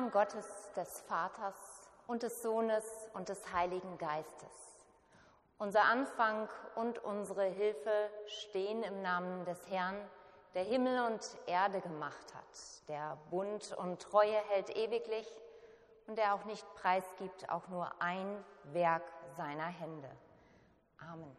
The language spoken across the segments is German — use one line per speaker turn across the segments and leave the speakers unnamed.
Namen Gottes, des Vaters und des Sohnes und des Heiligen Geistes. Unser Anfang und unsere Hilfe stehen im Namen des Herrn, der Himmel und Erde gemacht hat, der Bund und Treue hält ewiglich und der auch nicht preisgibt, auch nur ein Werk seiner Hände. Amen.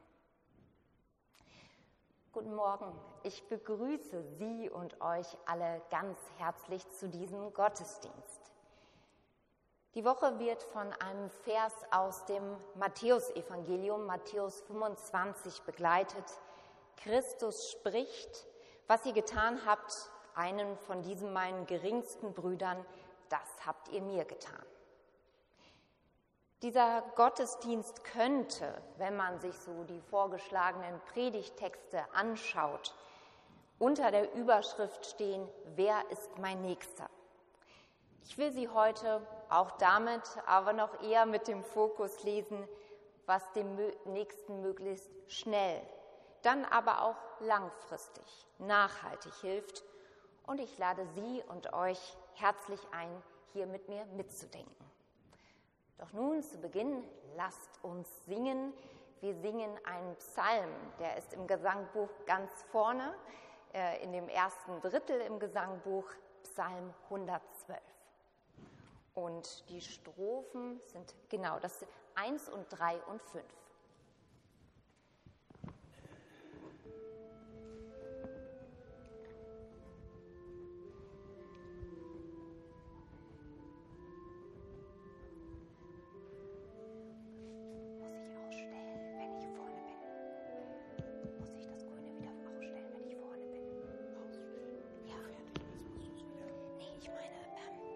Guten Morgen, ich begrüße Sie und euch alle ganz herzlich zu diesem Gottesdienst. Die Woche wird von einem Vers aus dem Matthäusevangelium, Matthäus 25, begleitet. Christus spricht: Was ihr getan habt, einen von diesen meinen geringsten Brüdern, das habt ihr mir getan. Dieser Gottesdienst könnte, wenn man sich so die vorgeschlagenen Predigttexte anschaut, unter der Überschrift stehen: Wer ist mein Nächster? Ich will sie heute auch damit, aber noch eher mit dem Fokus lesen, was dem Nächsten möglichst schnell, dann aber auch langfristig, nachhaltig hilft. Und ich lade Sie und euch herzlich ein, hier mit mir mitzudenken. Doch nun zu Beginn, lasst uns singen. Wir singen einen Psalm, der ist im Gesangbuch ganz vorne, in dem ersten Drittel im Gesangbuch, Psalm 112. Und die Strophen sind, genau, das sind 1 und 3 und 5.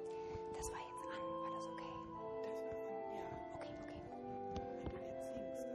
Wenn du jetzt singst,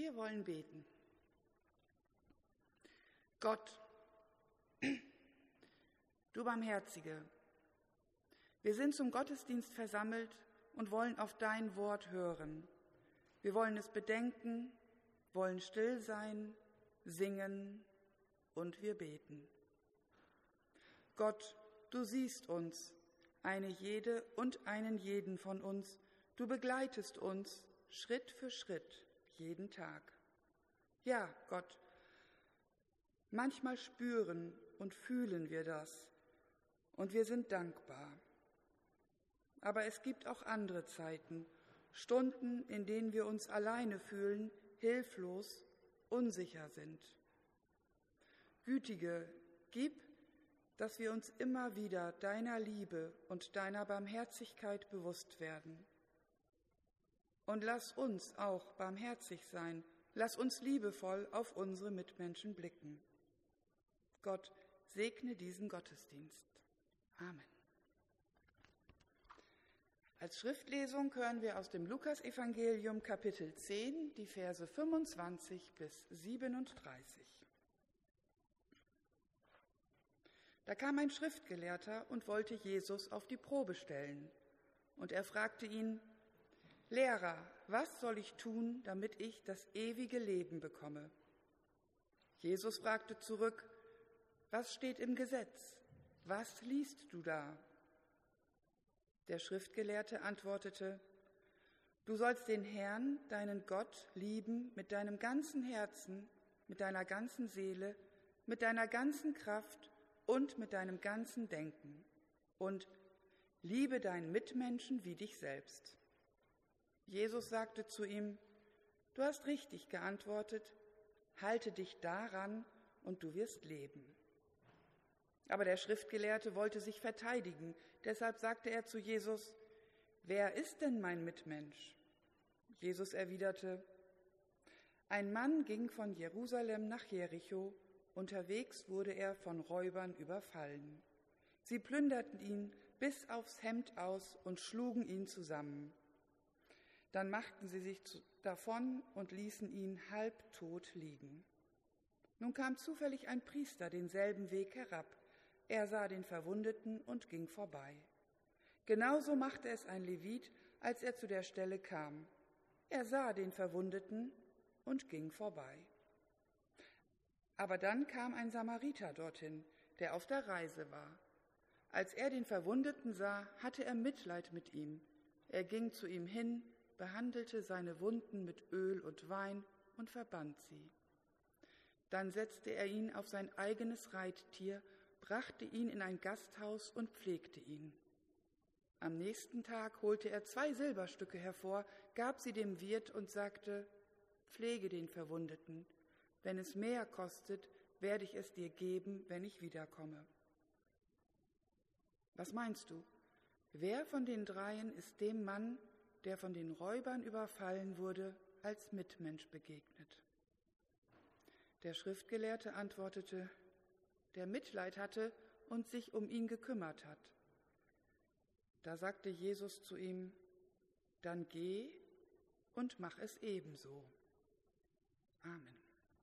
Wir wollen beten. Gott, du Barmherzige, wir sind zum Gottesdienst versammelt und wollen auf dein Wort hören. Wir wollen es bedenken, wollen still sein, singen und wir beten. Gott, du siehst uns, eine jede und einen jeden von uns. Du begleitest uns Schritt für Schritt, jeden Tag. Ja, Gott, manchmal spüren und fühlen wir das und wir sind dankbar. Aber es gibt auch andere Zeiten, Stunden, in denen wir uns alleine fühlen, hilflos, unsicher sind. Gütige, gib, dass wir uns immer wieder deiner Liebe und deiner Barmherzigkeit bewusst werden. Und lass uns auch barmherzig sein, lass uns liebevoll auf unsere Mitmenschen blicken. Gott, segne diesen Gottesdienst. Amen. Als Schriftlesung hören wir aus dem Lukasevangelium Kapitel 10, die Verse 25 bis 37. Da kam ein Schriftgelehrter und wollte Jesus auf die Probe stellen. Und er fragte ihn: Lehrer, was soll ich tun, damit ich das ewige Leben bekomme? Jesus fragte zurück: Was steht im Gesetz? Was liest du da? Der Schriftgelehrte antwortete: Du sollst den Herrn, deinen Gott, lieben mit deinem ganzen Herzen, mit deiner ganzen Seele, mit deiner ganzen Kraft und mit deinem ganzen Denken. Und liebe deinen Mitmenschen wie dich selbst. Jesus sagte zu ihm: Du hast richtig geantwortet, halte dich daran und du wirst leben. Aber der Schriftgelehrte wollte sich verteidigen, deshalb sagte er zu Jesus: Wer ist denn mein Mitmensch? Jesus erwiderte: Ein Mann ging von Jerusalem nach Jericho, unterwegs wurde er von Räubern überfallen. Sie plünderten ihn bis aufs Hemd aus und schlugen ihn zusammen. Dann machten sie sich davon und ließen ihn halbtot liegen. Nun kam zufällig ein Priester denselben Weg herab. Er sah den Verwundeten und ging vorbei. Genauso machte es ein Levit, als er zu der Stelle kam. Er sah den Verwundeten und ging vorbei. Aber dann kam ein Samariter dorthin, der auf der Reise war. Als er den Verwundeten sah, hatte er Mitleid mit ihm. Er ging zu ihm hin, behandelte seine Wunden mit Öl und Wein und verband sie. Dann setzte er ihn auf sein eigenes Reittier, brachte ihn in ein Gasthaus und pflegte ihn. Am nächsten Tag holte er 2 Silberstücke hervor, gab sie dem Wirt und sagte: Pflege den Verwundeten. Wenn es mehr kostet, werde ich es dir geben, wenn ich wiederkomme. Was meinst du? Wer von den dreien ist dem Mann, der von den Räubern überfallen wurde, als Mitmensch begegnet? Der Schriftgelehrte antwortete: Der Mitleid hatte und sich um ihn gekümmert hat. Da sagte Jesus zu ihm: Dann geh und mach es ebenso. Amen.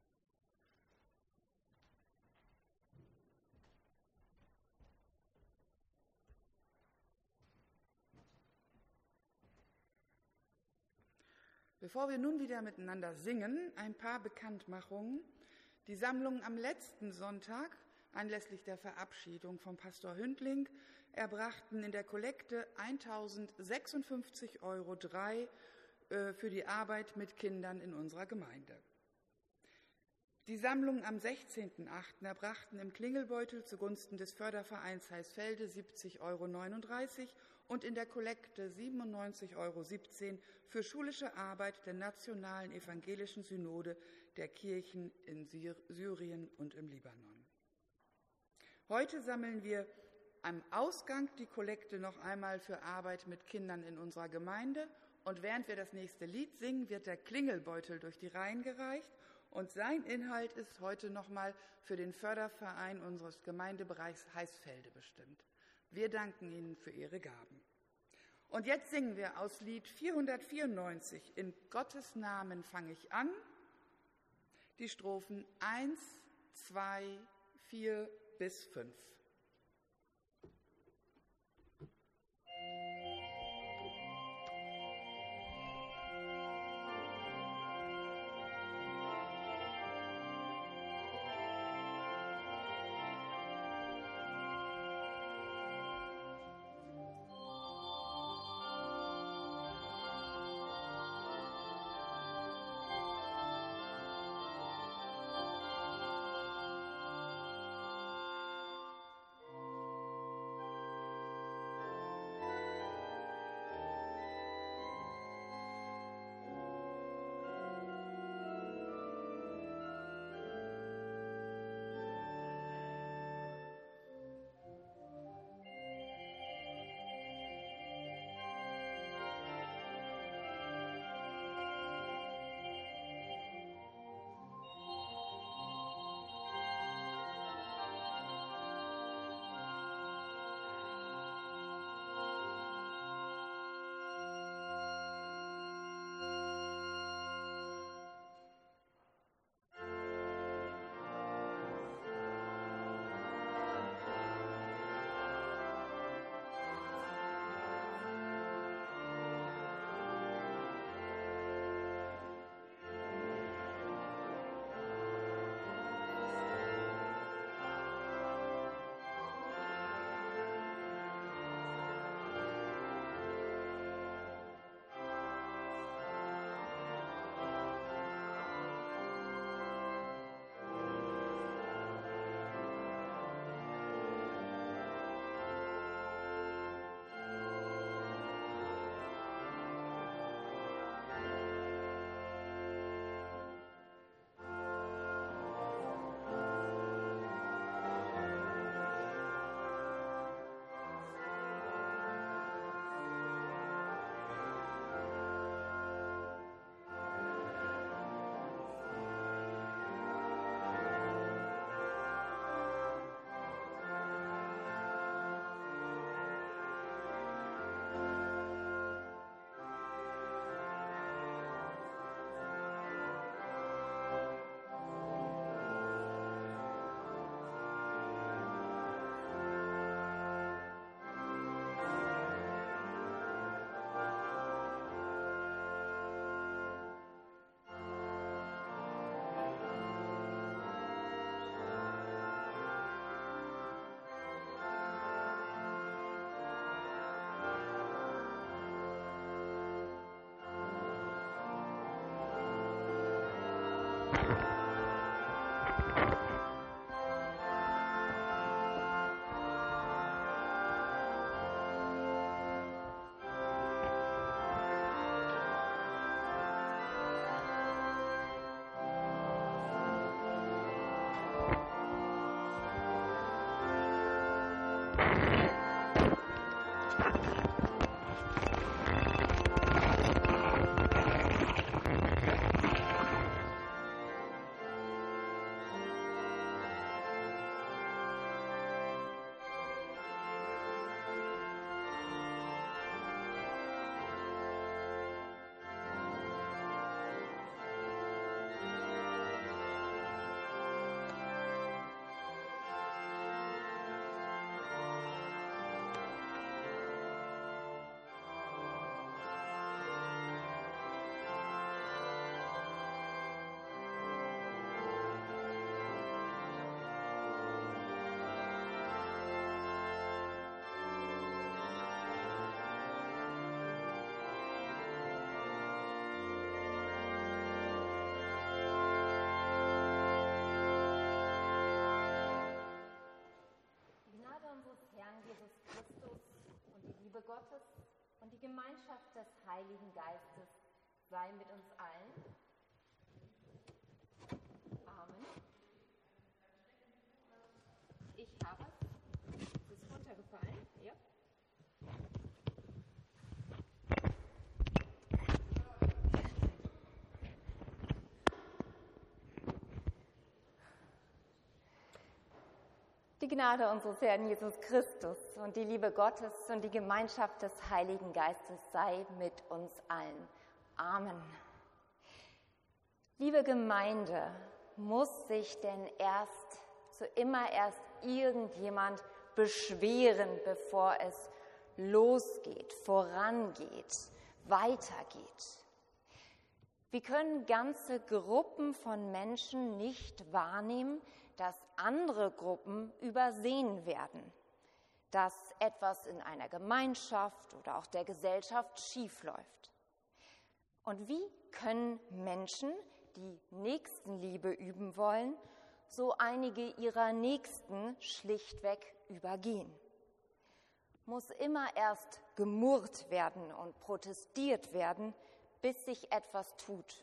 Bevor wir nun wieder miteinander singen, ein paar Bekanntmachungen. Die Sammlungen am letzten Sonntag, anlässlich der Verabschiedung von Pastor Hündling, erbrachten in der Kollekte 1.056,03 € für die Arbeit mit Kindern in unserer Gemeinde. Die Sammlungen am 16.08. erbrachten im Klingelbeutel zugunsten des Fördervereins Heisfelde 70,39 € und in der Kollekte 97,17 € für schulische Arbeit der Nationalen Evangelischen Synode der Kirchen in Syrien und im Libanon. Heute sammeln wir am Ausgang die Kollekte noch einmal für Arbeit mit Kindern in unserer Gemeinde, und während wir das nächste Lied singen, wird der Klingelbeutel durch die Reihen gereicht, und sein Inhalt ist heute nochmal für den Förderverein unseres Gemeindebereichs Heisfelde bestimmt. Wir danken Ihnen für Ihre Gaben. Und jetzt singen wir aus Lied 494, In Gottes Namen fange ich an, die Strophen 1, 2, 4 bis 5.
Gottes und die Gemeinschaft des Heiligen Geistes sei mit uns allen. Amen. Ich habe es. Es ist runtergefallen. Ja. Die Gnade unseres Herrn Jesus Christus und die Liebe Gottes und die Gemeinschaft des Heiligen Geistes sei mit uns allen. Amen. Liebe Gemeinde, muss sich denn immer erst irgendjemand beschweren, bevor es losgeht, vorangeht, weitergeht? Wie können ganze Gruppen von Menschen nicht wahrnehmen, dass andere Gruppen übersehen werden, dass etwas in einer Gemeinschaft oder auch der Gesellschaft schiefläuft? Und wie können Menschen, die Nächstenliebe üben wollen, so einige ihrer Nächsten schlichtweg übergehen? Muss immer erst gemurrt werden und protestiert werden, bis sich etwas tut?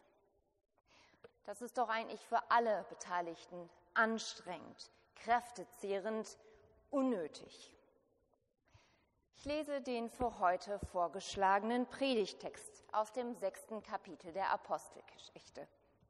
Das ist doch eigentlich für alle Beteiligten anstrengend, kräftezehrend, unnötig. Ich lese den für heute vorgeschlagenen Predigttext aus dem 6. Kapitel der Apostelgeschichte.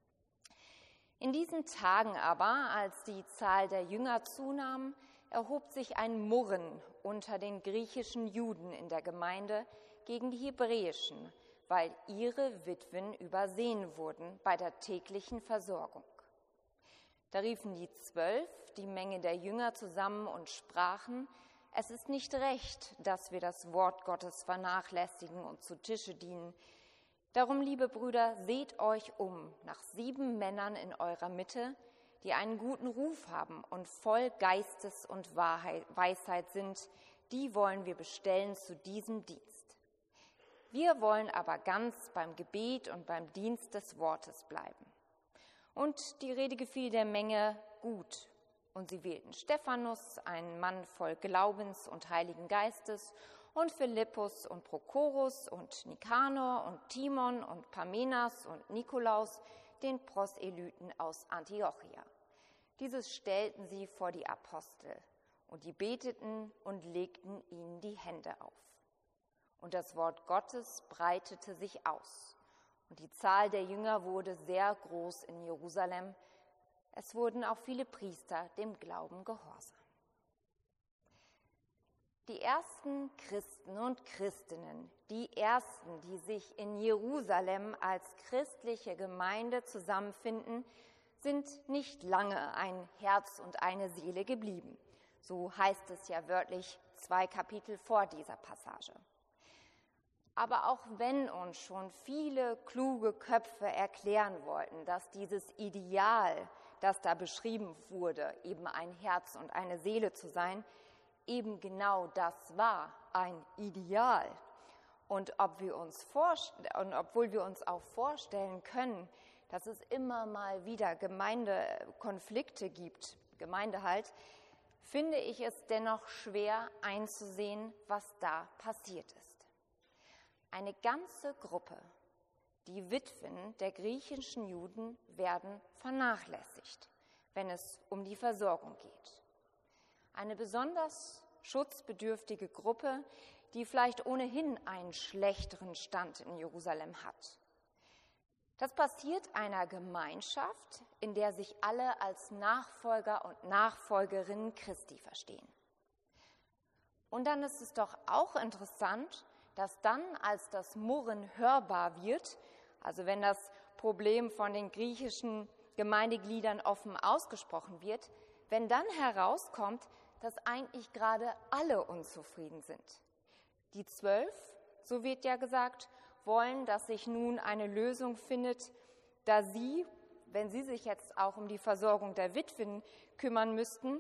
In diesen Tagen aber, als die Zahl der Jünger zunahm, erhob sich ein Murren unter den griechischen Juden in der Gemeinde gegen die hebräischen, weil ihre Witwen übersehen wurden bei der täglichen Versorgung. Da riefen die 12 die Menge der Jünger zusammen und sprachen: Es ist nicht recht, dass wir das Wort Gottes vernachlässigen und zu Tische dienen. Darum, liebe Brüder, seht euch um nach 7 Männern in eurer Mitte, die einen guten Ruf haben und voll Geistes und Weisheit sind, die wollen wir bestellen zu diesem Dienst. Wir wollen aber ganz beim Gebet und beim Dienst des Wortes bleiben. Und die Rede gefiel der Menge gut. Und sie wählten Stephanus, einen Mann voll Glaubens und Heiligen Geistes, und Philippus und Prochorus und Nikanor und Timon und Parmenas und Nikolaus, den Proselyten aus Antiochia. Dieses stellten sie vor die Apostel, und die beteten und legten ihnen die Hände auf. Und das Wort Gottes breitete sich aus, und die Zahl der Jünger wurde sehr groß in Jerusalem. Es wurden auch viele Priester dem Glauben gehorsam. Die ersten Christen und Christinnen, die ersten, die sich in Jerusalem als christliche Gemeinde zusammenfinden, sind nicht lange ein Herz und eine Seele geblieben. So heißt es ja wörtlich 2 Kapitel vor dieser Passage. Aber auch wenn uns schon viele kluge Köpfe erklären wollten, dass dieses Ideal, das da beschrieben wurde, eben ein Herz und eine Seele zu sein, eben genau das war, ein Ideal. Und obwohl wir uns auch vorstellen können, dass es immer mal wieder Gemeindekonflikte gibt, Gemeinde halt, finde ich es dennoch schwer einzusehen, was da passiert ist. Eine ganze Gruppe, die Witwen der griechischen Juden, werden vernachlässigt, wenn es um die Versorgung geht. Eine besonders schutzbedürftige Gruppe, die vielleicht ohnehin einen schlechteren Stand in Jerusalem hat. Das passiert einer Gemeinschaft, in der sich alle als Nachfolger und Nachfolgerinnen Christi verstehen. Und dann ist es doch auch interessant, dass dann, als das Murren hörbar wird, also wenn das Problem von den griechischen Gemeindegliedern offen ausgesprochen wird, wenn dann herauskommt, dass eigentlich gerade alle unzufrieden sind. Die 12, so wird ja gesagt, wollen, dass sich nun eine Lösung findet, da sie, wenn sie sich jetzt auch um die Versorgung der Witwen kümmern müssten,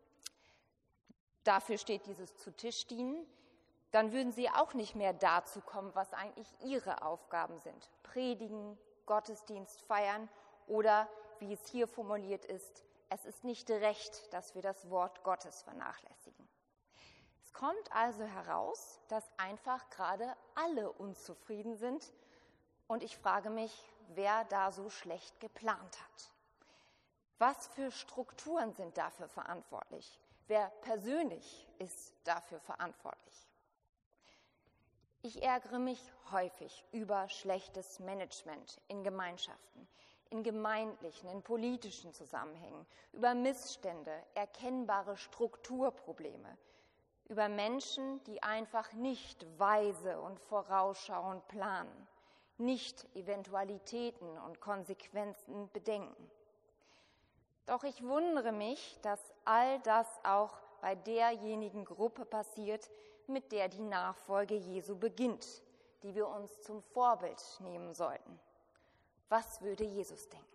dafür steht dieses zu Tisch dienen, dann würden sie auch nicht mehr dazu kommen, was eigentlich ihre Aufgaben sind. Predigen, Gottesdienst feiern oder, wie es hier formuliert ist, es ist nicht recht, dass wir das Wort Gottes vernachlässigen. Es kommt also heraus, dass einfach gerade alle unzufrieden sind und ich frage mich, wer da so schlecht geplant hat. Was für Strukturen sind dafür verantwortlich? Wer persönlich ist dafür verantwortlich? Ich ärgere mich häufig über schlechtes Management in Gemeinschaften, in gemeindlichen, in politischen Zusammenhängen, über Missstände, erkennbare Strukturprobleme, über Menschen, die einfach nicht weise und vorausschauend planen, nicht Eventualitäten und Konsequenzen bedenken. Doch ich wundere mich, dass all das auch bei derjenigen Gruppe passiert, mit der die Nachfolge Jesu beginnt, die wir uns zum Vorbild nehmen sollten. Was würde Jesus denken?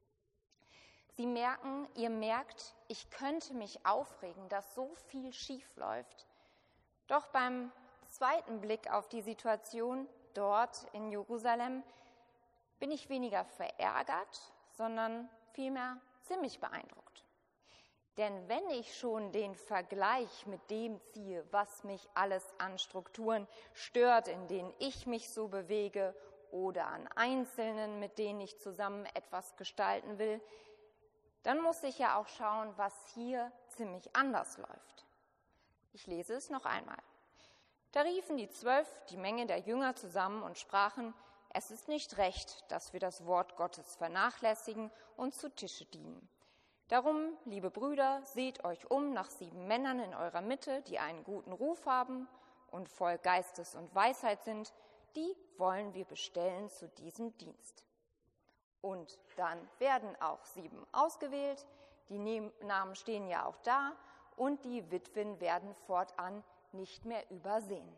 Ihr merkt, ich könnte mich aufregen, dass so viel schief läuft. Doch beim zweiten Blick auf die Situation dort in Jerusalem bin ich weniger verärgert, sondern vielmehr ziemlich beeindruckt. Denn wenn ich schon den Vergleich mit dem ziehe, was mich alles an Strukturen stört, in denen ich mich so bewege oder an Einzelnen, mit denen ich zusammen etwas gestalten will, dann muss ich ja auch schauen, was hier ziemlich anders läuft. Ich lese es noch einmal. Da riefen die 12 die Menge der Jünger zusammen und sprachen: Es ist nicht recht, dass wir das Wort Gottes vernachlässigen und zu Tische dienen. Darum, liebe Brüder, seht euch um nach 7 Männern in eurer Mitte, die einen guten Ruf haben und voll Geistes und Weisheit sind, die wollen wir bestellen zu diesem Dienst. Und dann werden auch 7 ausgewählt, die Namen stehen ja auch da, und die Witwen werden fortan nicht mehr übersehen.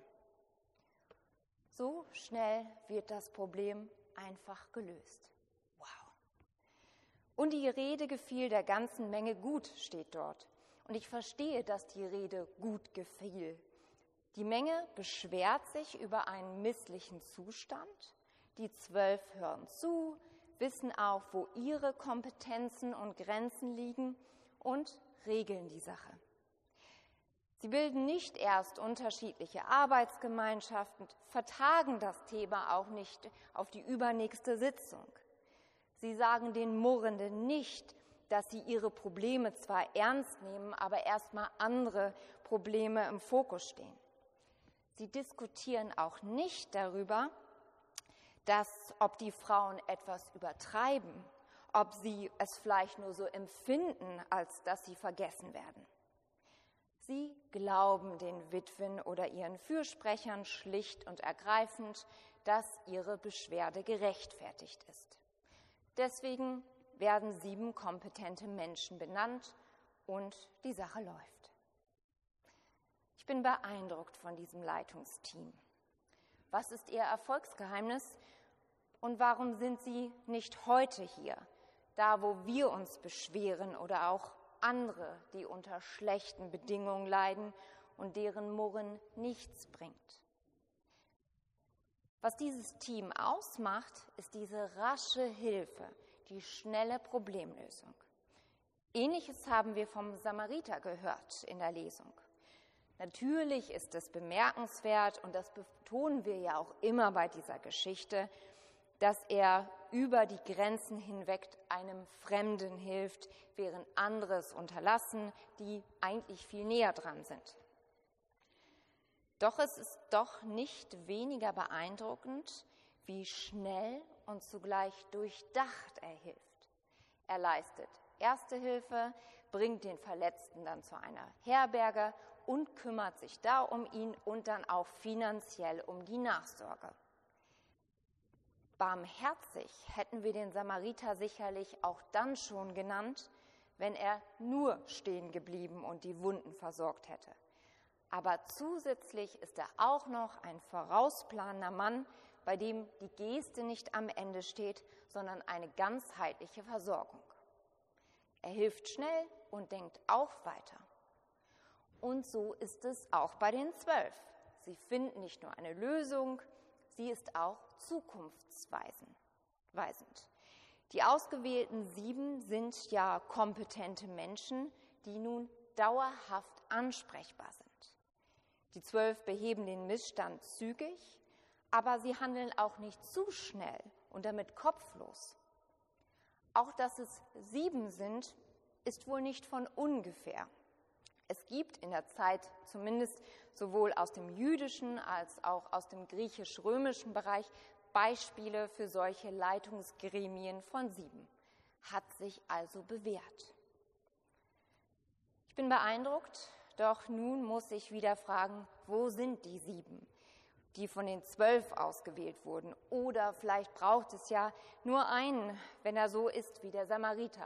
So schnell wird das Problem einfach gelöst. Wow. Und die Rede gefiel der ganzen Menge gut, steht dort. Und ich verstehe, dass die Rede gut gefiel. Die Menge beschwert sich über einen misslichen Zustand. Die 12 hören zu, wissen auch, wo ihre Kompetenzen und Grenzen liegen und regeln die Sache. Sie bilden nicht erst unterschiedliche Arbeitsgemeinschaften, vertagen das Thema auch nicht auf die übernächste Sitzung. Sie sagen den Murrenden nicht, dass sie ihre Probleme zwar ernst nehmen, aber erstmal andere Probleme im Fokus stehen. Sie diskutieren auch nicht darüber, ob die Frauen etwas übertreiben, ob sie es vielleicht nur so empfinden, als dass sie vergessen werden. Sie glauben den Witwen oder ihren Fürsprechern schlicht und ergreifend, dass ihre Beschwerde gerechtfertigt ist. Deswegen werden 7 kompetente Menschen benannt und die Sache läuft. Ich bin beeindruckt von diesem Leitungsteam. Was ist ihr Erfolgsgeheimnis und warum sind sie nicht heute hier, da wo wir uns beschweren oder auch andere, die unter schlechten Bedingungen leiden und deren Murren nichts bringt? Was dieses Team ausmacht, ist diese rasche Hilfe, die schnelle Problemlösung. Ähnliches haben wir vom Samariter gehört in der Lesung. Natürlich ist es bemerkenswert, und das betonen wir ja auch immer bei dieser Geschichte, dass er über die Grenzen hinweg einem Fremden hilft, während andere es unterlassen, die eigentlich viel näher dran sind. Doch es ist doch nicht weniger beeindruckend, wie schnell und zugleich durchdacht er hilft. Er leistet Erste Hilfe, bringt den Verletzten dann zu einer Herberge und kümmert sich da um ihn und dann auch finanziell um die Nachsorge. Barmherzig hätten wir den Samariter sicherlich auch dann schon genannt, wenn er nur stehen geblieben und die Wunden versorgt hätte. Aber zusätzlich ist er auch noch ein vorausplanender Mann, bei dem die Geste nicht am Ende steht, sondern eine ganzheitliche Versorgung. Er hilft schnell und denkt auch weiter. Und so ist es auch bei den 12. Sie finden nicht nur eine Lösung, sie ist auch zukunftsweisend. Die ausgewählten 7 sind ja kompetente Menschen, die nun dauerhaft ansprechbar sind. Die 12 beheben den Missstand zügig, aber sie handeln auch nicht zu schnell und damit kopflos. Auch dass es 7 sind, ist wohl nicht von ungefähr. Es gibt in der Zeit zumindest sowohl aus dem jüdischen als auch aus dem griechisch-römischen Bereich Beispiele für solche Leitungsgremien von 7. Hat sich also bewährt. Ich bin beeindruckt, doch nun muss ich wieder fragen, wo sind die 7, die von den 12 ausgewählt wurden? Oder vielleicht braucht es ja nur einen, wenn er so ist wie der Samariter.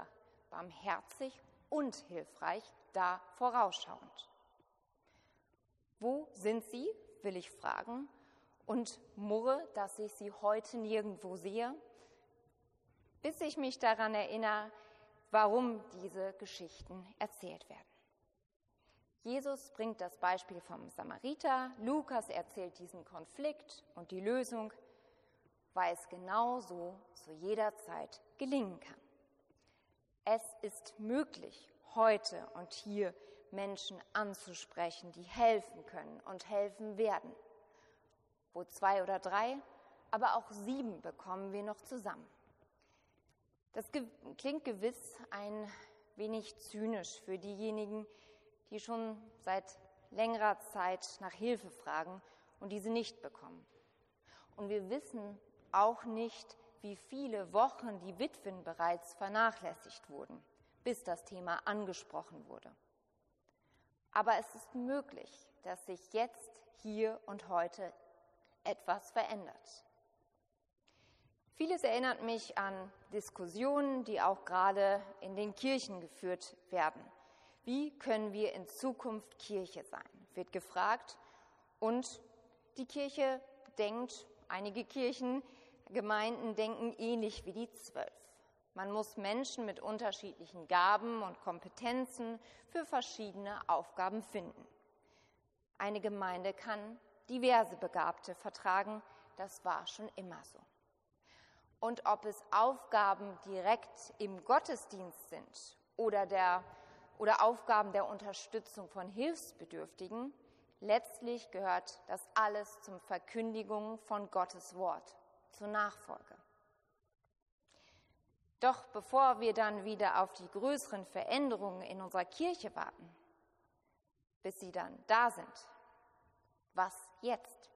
barmherzig und hilfreich, da vorausschauend. Wo sind sie, will ich fragen, und murre, dass ich sie heute nirgendwo sehe, bis ich mich daran erinnere, warum diese Geschichten erzählt werden. Jesus bringt das Beispiel vom Samariter, Lukas erzählt diesen Konflikt und die Lösung, weil es genau so zu jeder Zeit gelingen kann. Es ist möglich, heute und hier Menschen anzusprechen, die helfen können und helfen werden. Wo 2 oder 3, aber auch 7 bekommen wir noch zusammen. Das klingt gewiss ein wenig zynisch für diejenigen, die schon seit längerer Zeit nach Hilfe fragen und diese nicht bekommen. Und wir wissen auch nicht, wie viele Wochen die Witwen bereits vernachlässigt wurden, bis das Thema angesprochen wurde. Aber es ist möglich, dass sich jetzt, hier und heute etwas verändert. Vieles erinnert mich an Diskussionen, die auch gerade in den Kirchen geführt werden. Wie können wir in Zukunft Kirche sein, wird gefragt. Und die Kirche denkt, einige Gemeinden denken ähnlich wie die 12. Man muss Menschen mit unterschiedlichen Gaben und Kompetenzen für verschiedene Aufgaben finden. Eine Gemeinde kann diverse Begabte vertragen, das war schon immer so. Und ob es Aufgaben direkt im Gottesdienst sind oder Aufgaben der Unterstützung von Hilfsbedürftigen, letztlich gehört das alles zur Verkündigung von Gottes Wort, zur Nachfolge. Doch bevor wir dann wieder auf die größeren Veränderungen in unserer Kirche warten, bis sie dann da sind, was jetzt?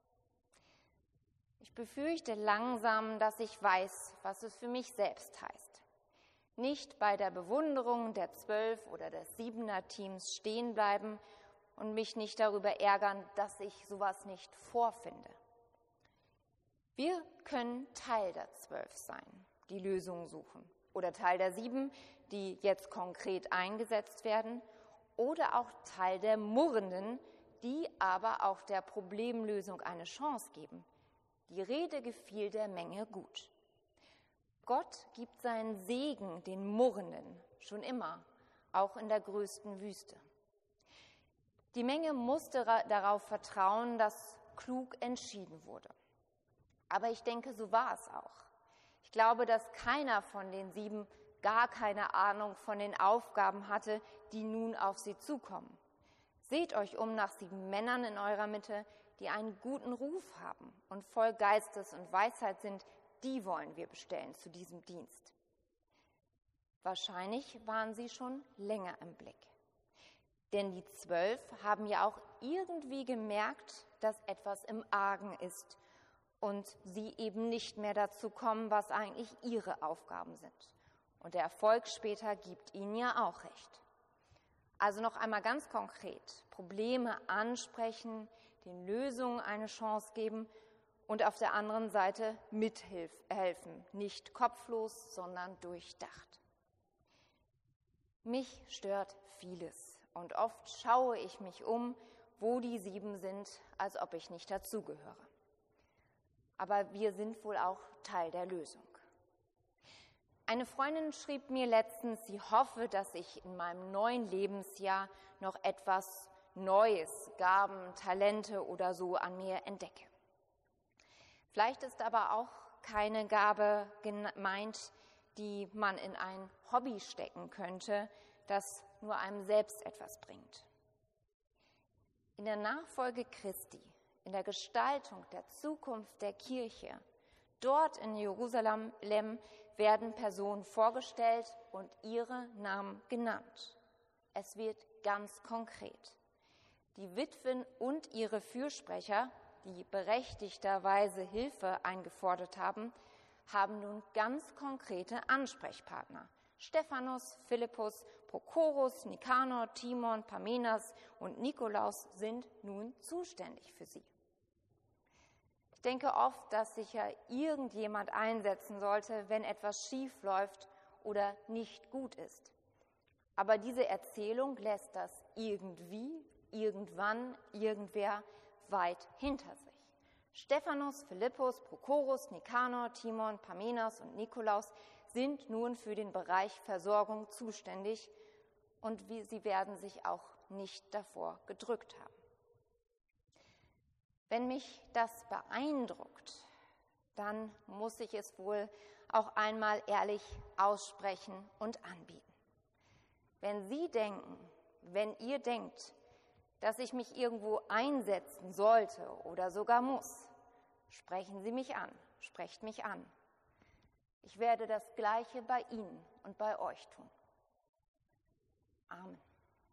Ich befürchte langsam, dass ich weiß, was es für mich selbst heißt. Nicht bei der Bewunderung der 12 oder des 7er-Teams stehen bleiben und mich nicht darüber ärgern, dass ich sowas nicht vorfinde. Wir können Teil der 12 sein, die Lösungen suchen, oder Teil der 7, die jetzt konkret eingesetzt werden, oder auch Teil der Murrenden, die aber auch der Problemlösung eine Chance geben. Die Rede gefiel der Menge gut. Gott gibt seinen Segen den Murrenden, schon immer, auch in der größten Wüste. Die Menge musste darauf vertrauen, dass klug entschieden wurde. Aber ich denke, so war es auch. Ich glaube, dass keiner von den 7 gar keine Ahnung von den Aufgaben hatte, die nun auf sie zukommen. Seht euch um nach 7 Männern in eurer Mitte, die einen guten Ruf haben und voll Geistes und Weisheit sind, die wollen wir bestellen zu diesem Dienst. Wahrscheinlich waren sie schon länger im Blick. Denn die 12 haben ja auch irgendwie gemerkt, dass etwas im Argen ist und sie eben nicht mehr dazu kommen, was eigentlich ihre Aufgaben sind. Und der Erfolg später gibt ihnen ja auch recht. Also noch einmal ganz konkret, Probleme ansprechen, den Lösungen eine Chance geben und auf der anderen Seite mithelfen, nicht kopflos, sondern durchdacht. Mich stört vieles und oft schaue ich mich um, wo die 7 sind, als ob ich nicht dazugehöre. Aber wir sind wohl auch Teil der Lösung. Eine Freundin schrieb mir letztens, sie hoffe, dass ich in meinem neuen Lebensjahr noch etwas Neues, Gaben, Talente oder so an mir entdecke. Vielleicht ist aber auch keine Gabe gemeint, die man in ein Hobby stecken könnte, das nur einem selbst etwas bringt. In der Nachfolge Christi, in der Gestaltung der Zukunft der Kirche, dort in Jerusalem werden Personen vorgestellt und ihre Namen genannt. Es wird ganz konkret. Die Witwen und ihre Fürsprecher, die berechtigterweise Hilfe eingefordert haben, haben nun ganz konkrete Ansprechpartner. Stephanus, Philippus, Prochorus, Nikanor, Timon, Parmenas und Nikolaus sind nun zuständig für sie. Ich denke oft, dass sich ja irgendjemand einsetzen sollte, wenn etwas schief läuft oder nicht gut ist. Aber diese Erzählung lässt das irgendwie, irgendwann, irgendwer weit hinter sich. Stephanus, Philippus, Prochorus, Nikanor, Timon, Parmenas und Nikolaus sind nun für den Bereich Versorgung zuständig und sie werden sich auch nicht davor gedrückt haben. Wenn mich das beeindruckt, dann muss ich es wohl auch einmal ehrlich aussprechen und anbieten. Wenn ihr denkt, dass ich mich irgendwo einsetzen sollte oder sogar muss, sprechen Sie mich an, sprecht mich an. Ich werde das Gleiche bei Ihnen und bei euch tun. Amen.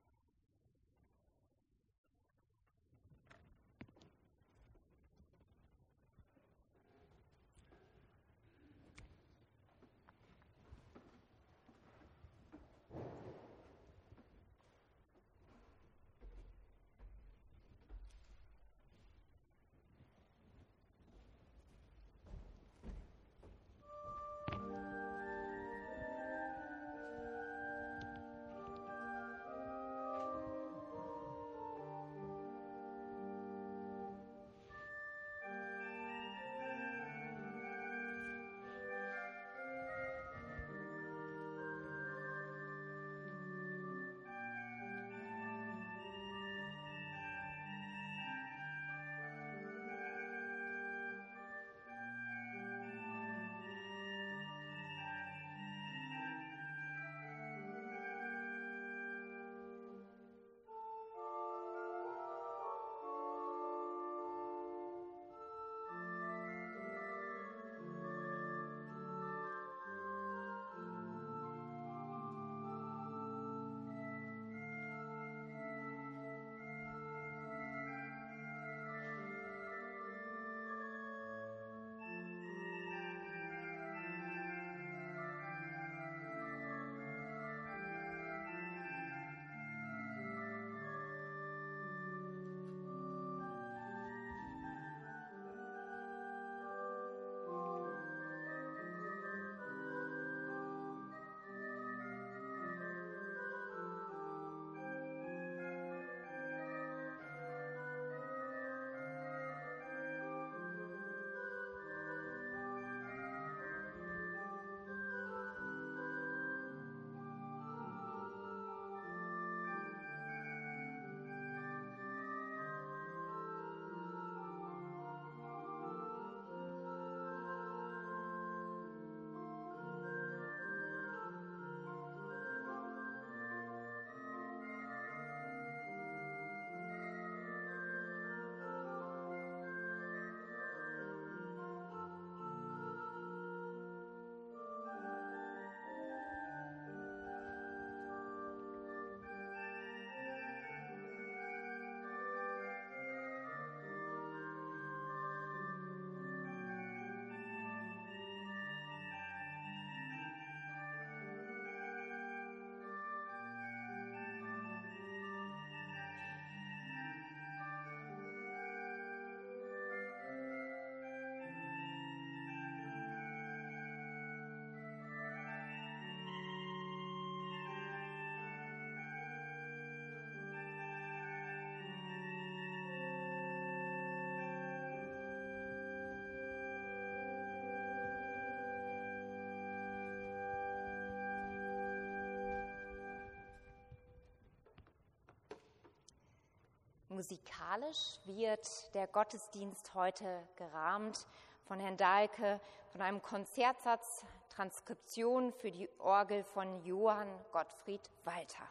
Musikalisch wird der Gottesdienst heute gerahmt von Herrn Dahlke, von einem Konzertsatz, Transkription für die Orgel von Johann Gottfried Walter.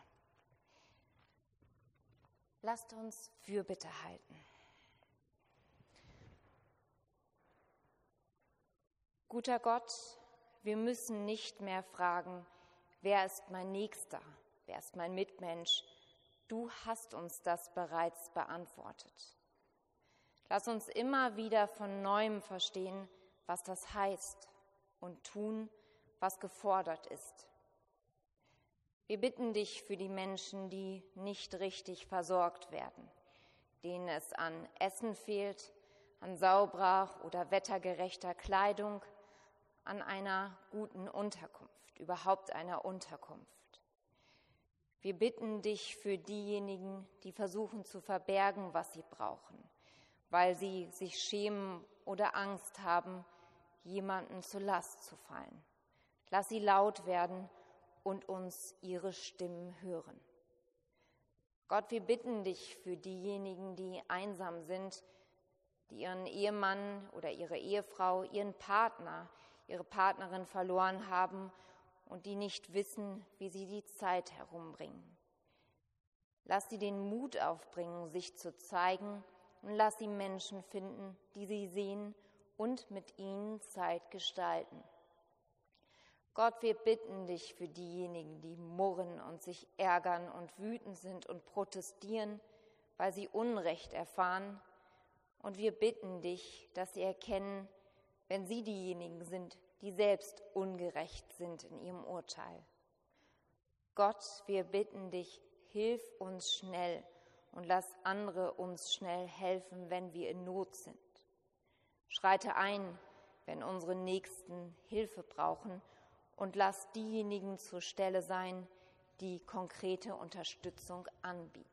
Lasst uns Fürbitte halten. Guter Gott, wir müssen nicht mehr fragen, wer ist mein Nächster, wer ist mein Mitmensch? Du hast uns das bereits beantwortet. Lass uns immer wieder von Neuem verstehen, was das heißt und tun, was gefordert ist. Wir bitten dich für die Menschen, die nicht richtig versorgt werden, denen es an Essen fehlt, an sauberer oder wettergerechter Kleidung, an einer guten Unterkunft. überhaupt einer Unterkunft. Wir bitten dich für diejenigen, die versuchen zu verbergen, was sie brauchen, weil sie sich schämen oder Angst haben, jemanden zur Last zu fallen. Lass sie laut werden und uns ihre Stimmen hören. Gott, wir bitten dich für diejenigen, die einsam sind, die ihren Ehemann oder ihre Ehefrau, ihren Partner, ihre Partnerin verloren haben und die nicht wissen, wie sie die Zeit herumbringen. Lass sie den Mut aufbringen, sich zu zeigen, und lass sie Menschen finden, die sie sehen und mit ihnen Zeit gestalten. Gott, wir bitten dich für diejenigen, die murren und sich ärgern und wütend sind und protestieren, weil sie Unrecht erfahren. Und wir bitten dich, dass sie erkennen, wenn sie diejenigen sind, die selbst ungerecht sind in ihrem Urteil. Gott, wir bitten dich, hilf uns schnell und lass andere uns schnell helfen, wenn wir in Not sind. Schreite ein, wenn unsere Nächsten Hilfe brauchen, und lass diejenigen zur Stelle sein, die konkrete Unterstützung anbieten.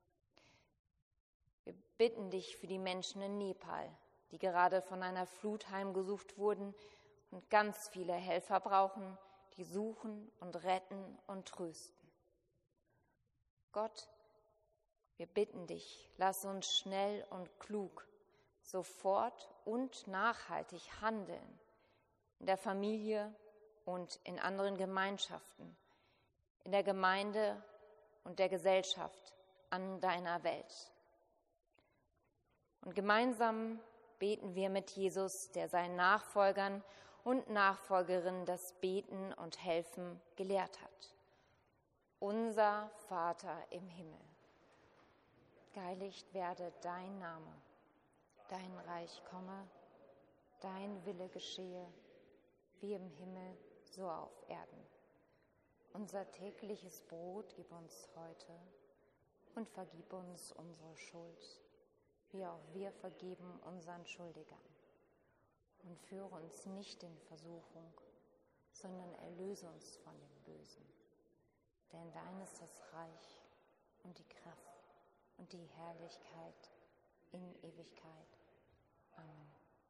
Wir bitten dich für die Menschen in Nepal, die gerade von einer Flut heimgesucht wurden und ganz viele Helfer brauchen, die suchen und retten und trösten. Gott, wir bitten dich, lass uns schnell und klug, sofort und nachhaltig handeln, in der Familie und in anderen Gemeinschaften, in der Gemeinde und der Gesellschaft an deiner Welt. Und gemeinsam beten wir mit Jesus, der seinen Nachfolgern und Nachfolgerinnen das Beten und Helfen gelehrt hat. Unser Vater im Himmel, geheiligt werde dein Name, dein Reich komme, dein Wille geschehe, wie im Himmel, so auf Erden. Unser tägliches Brot gib uns heute und vergib uns unsere Schuld, wie auch wir vergeben unseren Schuldigern. Und führe uns nicht in Versuchung, sondern erlöse uns von dem Bösen. Denn dein ist das Reich und die Kraft und die Herrlichkeit in Ewigkeit. Amen.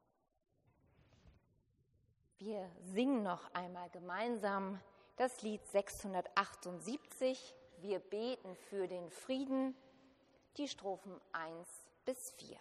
Wir singen noch einmal gemeinsam das Lied 678. Wir beten für den Frieden, die Strophen 1 bis 4.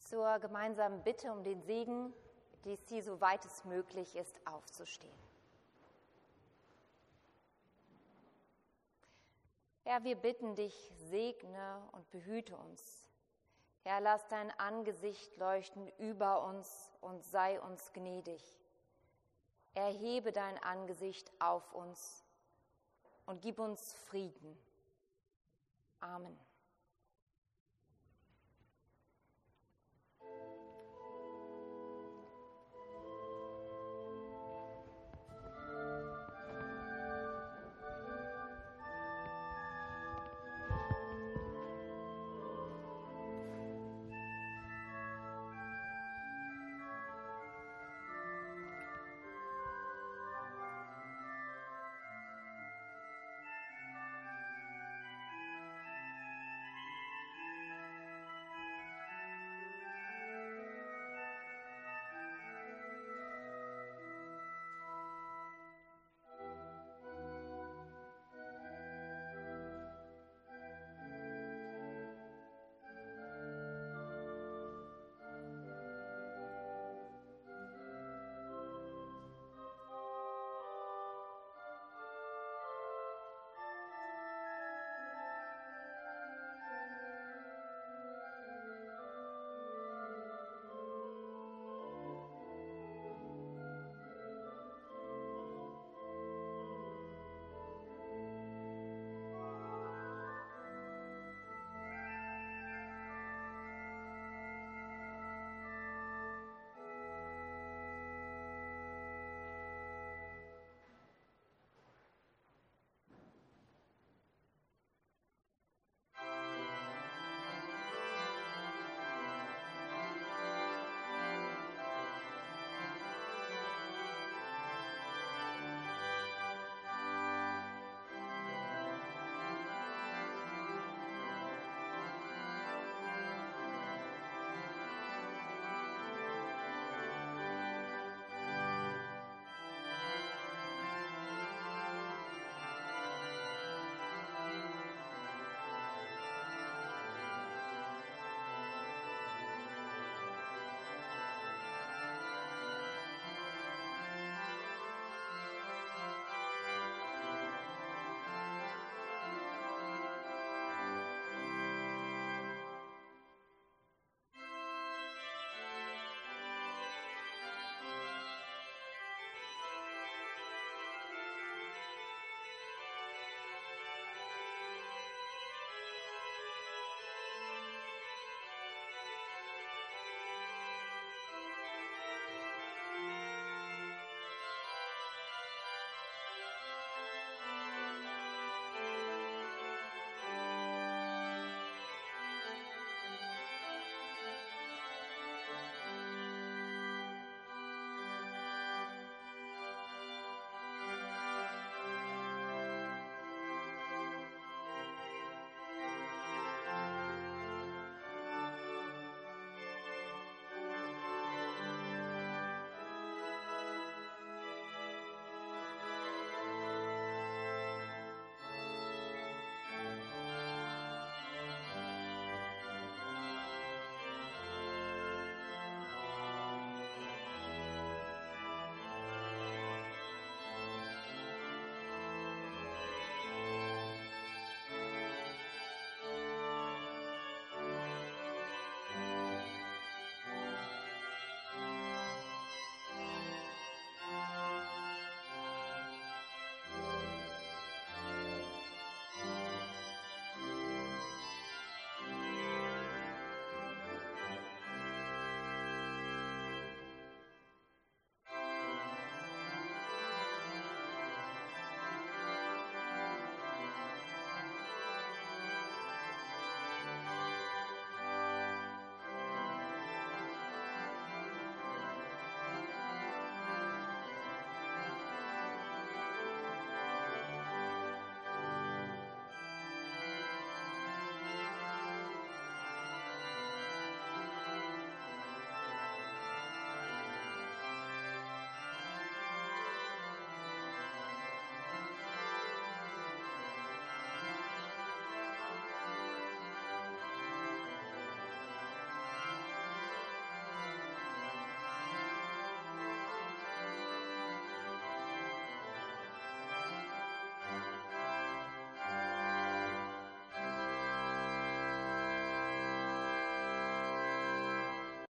zur gemeinsamen Bitte um den Segen, die Sie, soweit es möglich ist, aufzustehen. Herr, wir bitten dich, segne und behüte uns. Herr, lass dein Angesicht leuchten über uns und sei uns gnädig. Erhebe dein Angesicht auf uns und gib uns Frieden. Amen.